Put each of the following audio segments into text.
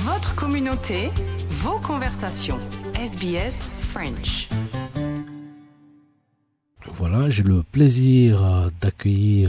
Votre communauté, vos conversations. SBS French. Voilà, j'ai le plaisir d'accueillir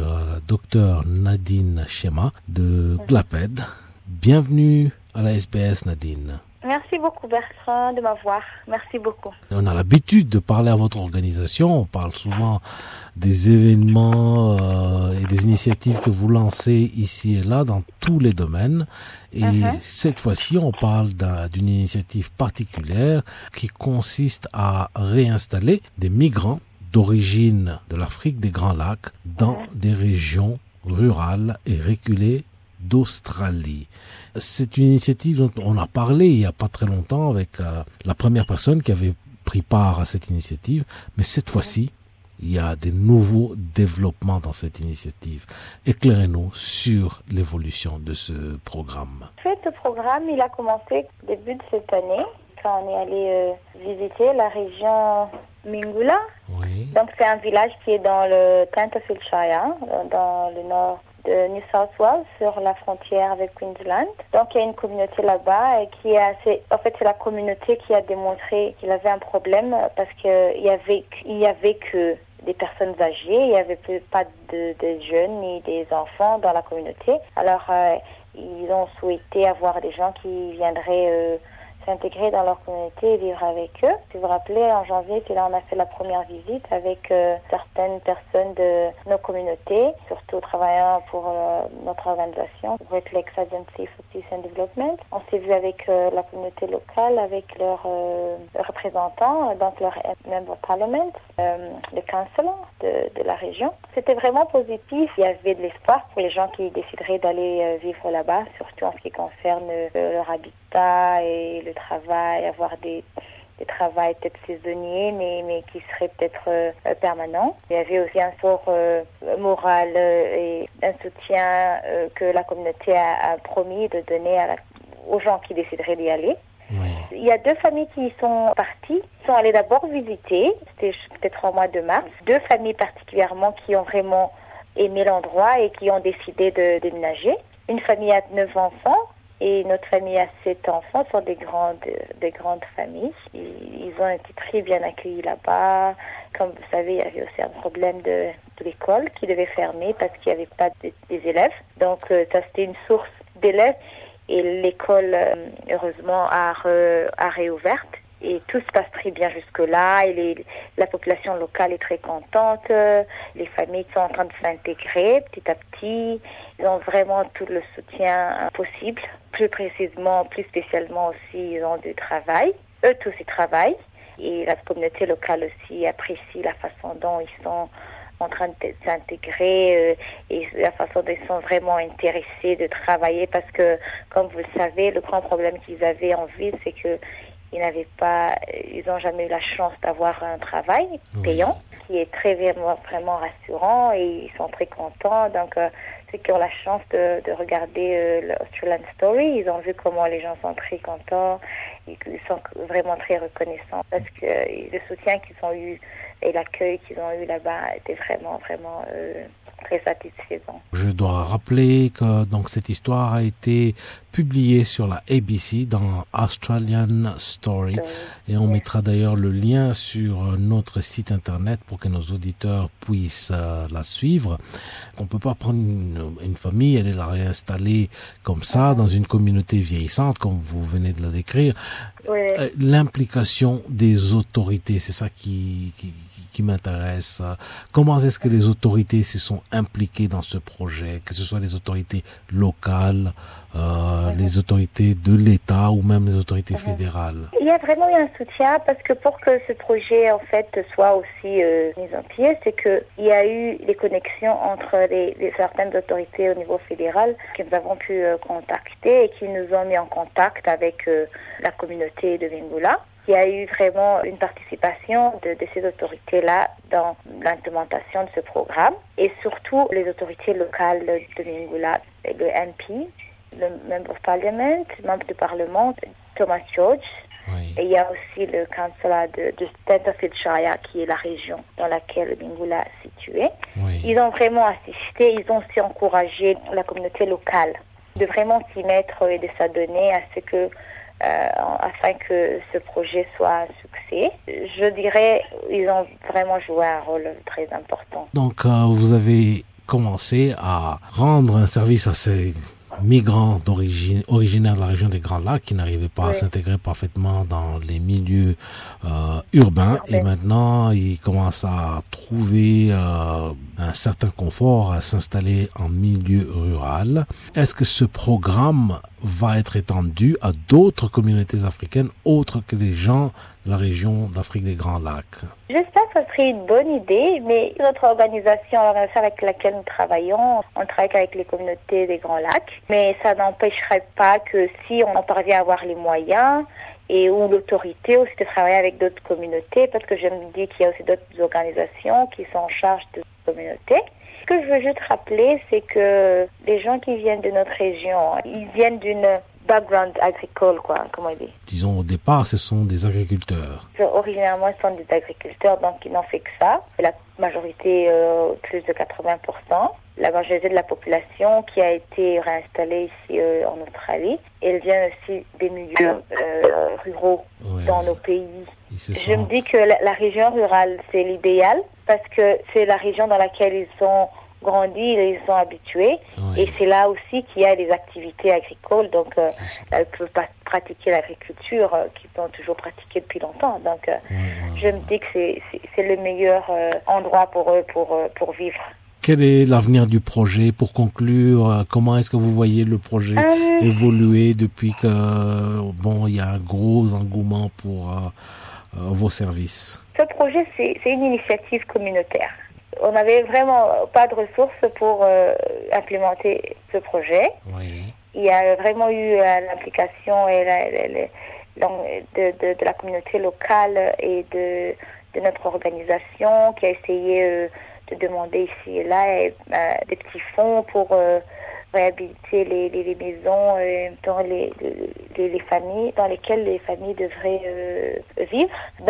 Dr Nadine Chema de GLAPED. Bienvenue à la SBS, Nadine. Merci beaucoup Bertrand de m'avoir. Merci beaucoup. On a l'habitude de parler à votre organisation. On parle souvent des événements et des initiatives que vous lancez ici et là dans tous les domaines. Et cette fois-ci, on parle d'une initiative particulière qui consiste à réinstaller des migrants d'origine de l'Afrique des Grands Lacs dans des régions rurales et reculées d'Australie. C'est une initiative dont on a parlé il n'y a pas très longtemps avec la première personne qui avait pris part à cette initiative, mais cette fois-ci, il y a des nouveaux développements dans cette initiative. Éclairez-nous sur l'évolution de ce programme. En fait, ce programme, il a commencé début de cette année, quand on est allé visiter la région Mingula. Oui. Donc, c'est un village qui est dans le Tenterfield-Shire, dans le nord de New South Wales, sur la frontière avec Queensland. Donc, il y a une communauté là-bas et qui en fait, c'est la communauté qui a démontré qu'il avait un problème parce qu'il y avait que des personnes âgées, il n'y avait pas de jeunes ni des enfants dans la communauté. Alors, ils ont souhaité avoir des gens qui viendraient s'intégrer dans leur communauté et vivre avec eux. Si vous vous rappelez, en janvier, c'est là on a fait la première visite avec certaines personnes de nos communautés, surtout travaillant pour notre organisation, Great Lakes Agency for Peace and Development. On s'est vu avec la communauté locale, avec leurs représentants, donc leur member parliament, le council de la région. C'était vraiment positif. Il y avait de l'espoir pour les gens qui décideraient d'aller vivre là-bas, surtout en ce qui concerne leur habitat et le travail, avoir des travails peut-être saisonniers, mais qui seraient peut-être permanents. Il y avait aussi un support moral et un soutien que la communauté a promis de donner aux gens qui décideraient d'y aller. Oui. Il y a 2 familles qui sont parties, qui sont allées d'abord visiter, c'était peut-être au mois de mars, 2 familles particulièrement qui ont vraiment aimé l'endroit et qui ont décidé de déménager. Une famille a 9 enfants et notre famille a 7 enfants, ce sont des grandes familles. Ils ont été très bien accueillis là-bas. Comme vous savez, il y avait aussi un problème de l'école qui devait fermer parce qu'il n'y avait pas des élèves. Donc ça, c'était une source d'élèves. Et l'école, heureusement, a réouvert. Et tout se passe très bien jusque-là. Et la population locale est très contente. Les familles sont en train de s'intégrer petit à petit. Ils ont vraiment tout le soutien possible. Plus précisément, plus spécialement aussi, ils ont du travail. Eux tous, ils travaillent. Et la communauté locale aussi apprécie la façon dont ils sont en train de s'intégrer et la façon dont ils sont vraiment intéressés de travailler parce que, comme vous le savez, le grand problème qu'ils avaient en ville, c'est que ils n'ont jamais eu la chance d'avoir un travail payant, qui est vraiment rassurant et ils sont très contents. Donc, ceux qui ont la chance de regarder l'Australian Story, ils ont vu comment les gens sont très contents et qu'ils sont vraiment très reconnaissants parce que le soutien qu'ils ont eu et l'accueil qu'ils ont eu là-bas était vraiment très satisfaisant. Je dois rappeler que donc cette histoire a été publiée sur la ABC dans Australian Story et on mettra d'ailleurs le lien sur notre site internet pour que nos auditeurs puissent la suivre. On peut pas prendre une famille et la réinstaller comme ça dans une communauté vieillissante comme vous venez de la décrire. L'implication des autorités, c'est ça qui m'intéresse. Comment est-ce que les autorités se sont impliquées dans ce projet, que ce soit les autorités locales, les autorités de l'État ou même les autorités fédérales? Il y a vraiment eu un soutien parce que pour que ce projet en fait soit aussi mis en pied, c'est que il y a eu des connexions entre certaines autorités au niveau fédéral que nous avons pu contacter et qui nous ont mis en contact avec la communauté de Mingula. Il y a eu vraiment une participation de ces autorités-là dans l'implémentation de ce programme et surtout les autorités locales de Mingula, le MP, le Member of Parliament, membre du Parlement, Thomas George. Oui. Et il y a aussi le councillor de Tenterfield-Shire qui est la région dans laquelle Mingula est située. Oui. Ils ont vraiment assisté, ils ont aussi encouragé la communauté locale de vraiment s'y mettre et de s'adonner à ce que afin que ce projet soit un succès. Je dirais ils ont vraiment joué un rôle très important. Donc, vous avez commencé à rendre un service à ces migrants originaires de la région des Grands Lacs qui n'arrivaient pas à s'intégrer parfaitement dans les milieux urbains. Et maintenant, ils commencent à trouver un certain confort à s'installer en milieu rural. Est-ce que ce programme va être étendu à d'autres communautés africaines autres que les gens de la région d'Afrique des Grands Lacs? J'espère que ce serait une bonne idée, mais notre organisation avec laquelle nous travaillons, on travaille avec les communautés des Grands Lacs, mais ça n'empêcherait pas que si on parvient à avoir les moyens et ou l'autorité aussi de travailler avec d'autres communautés, parce que je me dis qu'il y a aussi d'autres organisations qui sont en charge de ces communautés. Ce que je veux juste rappeler, c'est que les gens qui viennent de notre région, ils viennent d'une background agricole, comment on dit. Disons, au départ, ce sont des agriculteurs. Originairement, ils sont des agriculteurs, donc ils n'ont fait que ça. La majorité, plus de 80%. La majorité de la population qui a été réinstallée ici en Australie, elle vient aussi des milieux ruraux dans nos pays. Je me dis que la région rurale, c'est l'idéal parce que c'est la région dans laquelle ils sont grandi, ils sont habitués. Et c'est là aussi qu'il y a des activités agricoles. Donc, ils peuvent pas pratiquer l'agriculture qu'ils ont toujours pratiqué depuis longtemps. Donc, je me dis que c'est le meilleur endroit pour eux pour vivre. Quel est l'avenir du projet? Pour conclure, comment est-ce que vous voyez le projet évoluer depuis que, il y a un gros engouement pour vos services? Ce projet, c'est une initiative communautaire. On n'avait vraiment pas de ressources pour implémenter ce projet. Oui. Il y a vraiment eu l'implication de la communauté locale et de notre organisation qui a essayé de demander ici et là des petits fonds pour réhabiliter les maisons dans les familles dans lesquelles les familles devraient vivre.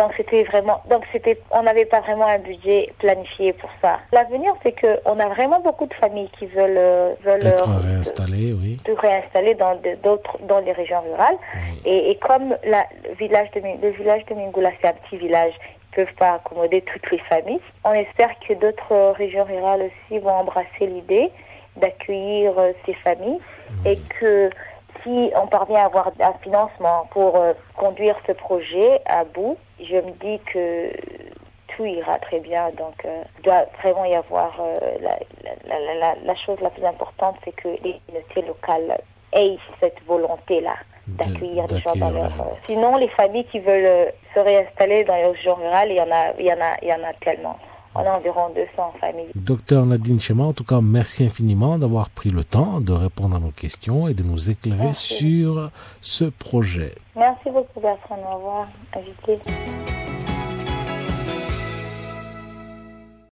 On n'avait pas vraiment un budget planifié pour ça. L'avenir, c'est que on a vraiment beaucoup de familles qui veulent être réinstallées, réinstaller dans les régions rurales. Oui. Et comme le village de Mingula, c'est un petit village, peuvent pas accommoder toutes les familles. On espère que d'autres régions rurales aussi vont embrasser l'idée d'accueillir ces familles et que si on parvient à avoir un financement pour conduire ce projet à bout, je me dis que tout ira très bien. Donc, il doit vraiment y avoir la chose la plus importante, c'est que les communautés locales aient cette volonté-là d'accueillir des gens dans leur... Sinon, les familles qui veulent se réinstaller dans les régions rurales, il y en a tellement. On a environ 200 familles. Docteur Nadine Chema, en tout cas, merci infiniment d'avoir pris le temps de répondre à nos questions et de nous éclairer sur ce projet. Merci beaucoup, Bertrand, de m'avoir invité.